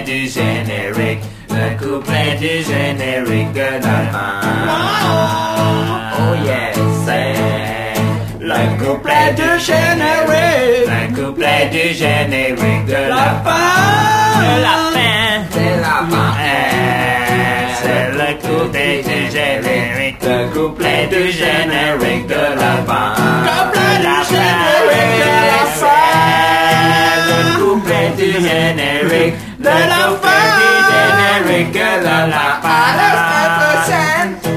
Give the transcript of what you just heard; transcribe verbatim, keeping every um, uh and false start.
du générique, le couplet du générique de la fin. Oh yes, c'est le couplet du générique, le couplet du générique de la fin. De la fin, c'est la fin. C'est le couplet du générique, le couplet du générique de la fin. Couplet du générique de la fin. Le couplet du générique de la fin. Du générique de la fin.